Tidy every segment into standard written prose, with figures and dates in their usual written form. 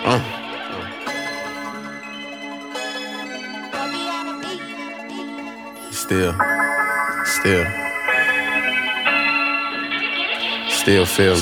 Uh. Still feel,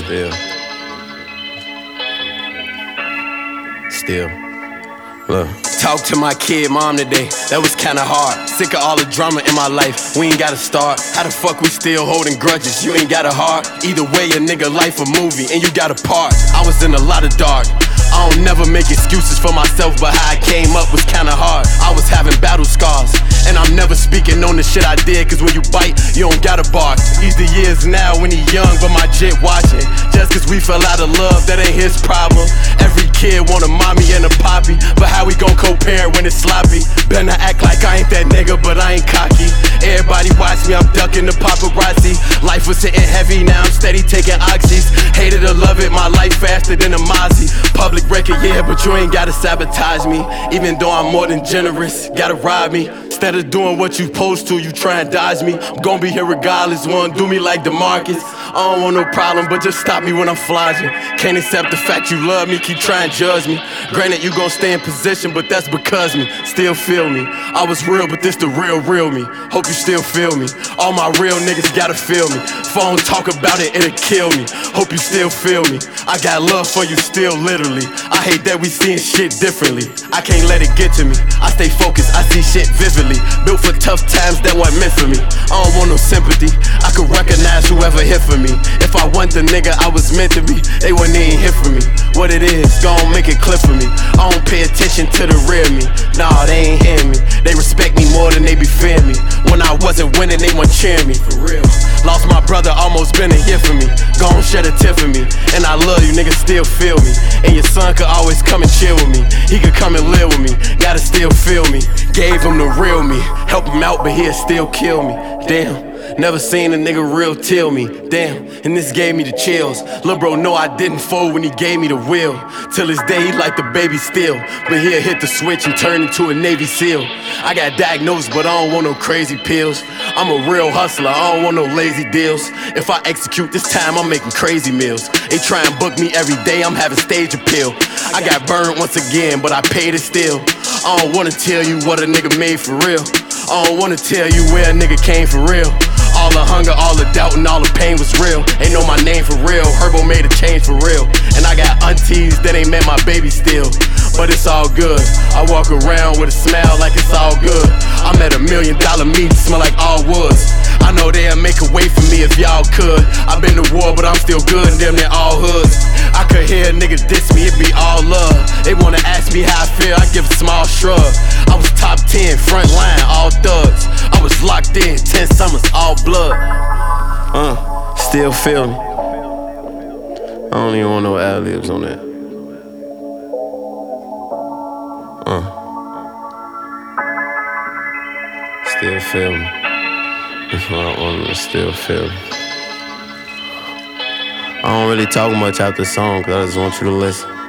still. Look. Talk to my kid mom today, that was kinda hard. Sick of all the drama in my life, we ain't gotta start. How the fuck we still holding grudges, you ain't got a heart. Either way, a nigga life a movie, and you got a part. I was in a lot of dark, I don't never make excuses for myself, but how I came up was kinda hard. I was having battle scars, and I'm never speaking on the shit I did, cause when you bite, you don't gotta bark. He's the years now when he young, but my jit watching. Just cause we fell out of love, that ain't his problem. Every kid want a mommy and a poppy, but how we gon' co-parent when it's sloppy? Better act like I ain't that nigga, but I ain't cocky. Everybody watch me, I'm ducking the paparazzi. Life was sitting heavy, now I'm steady taking oxys. Hated to love it, my life faster than a Mozzie. Public record, yeah, but you ain't gotta sabotage me. Even though I'm more than generous, gotta rob me. Instead of doing what you supposed to, you try and dodge me. I'm gon' be here regardless, wanna do me like DeMarcus. I don't want no problem, but just stop me when I'm flogging. Can't accept the fact you love me, keep trying to judge me. Granted, you gon' stay in position, but that's because me. Still feel me. I was real, but this the real me. Hope you still feel me. All my real niggas gotta feel me. If I don't talk about it, it'll kill me. Hope you still feel me. I got love for you still, literally. I hate that we seeing shit differently. I can't let it get to me. I stay focused, I see shit vividly. Built for tough times that weren't meant for me. I don't want no sympathy. I could recognize whoever hit for me. If I want the nigga I was meant to be, they wouldn't even hit for me. What it is, gon' make it clear for me. I don't pay attention to the real me. Nah, they ain't hearing me. They respect me more than they be fearing me. When I wasn't winning, they weren't cheering me. For real. Lost my brother, almost been a year for me. Gon' shed a tear for me. And I love you, niggas still feel me. And your son could always come and chill with me. He could come and live with me. Gotta still feel me. Gave him the real me. Help him out, but he'll still kill me. Damn. Never seen a nigga real till me, damn, and this gave me the chills. Lil' bro know I didn't fold when he gave me the will. Till this day he like the baby still, but he'll hit the switch and turn into a Navy SEAL. I got diagnosed but I don't want no crazy pills. I'm a real hustler, I don't want no lazy deals. If I execute this time I'm making crazy meals. They try and book me every day, I'm having stage appeal. I got burned once again but I paid it still. I don't wanna tell you what a nigga made for real. I don't wanna tell you where a nigga came for real. All the hunger, all the doubt, and all the pain was real. Ain't know my name for real, Herbo made a change for real. And I got aunties that ain't met my baby still. But it's all good, I walk around with a smile like it's all good. I'm at $1 million meeting, smell like all woods. I know they'll make a way for me if y'all could. I've been to war, but I'm still good in damn near all hoods. I could hear niggas diss me, it be all love. They wanna ask me how I feel, I give a small shrug. I was top 10, front line, all thugs. I was locked in, 10 summers, all blood. Still feel me. I don't even want no ad-libs on that. Still feel me. That's what I want to still feel me. I don't really talk much after the song, cause I just want you to listen.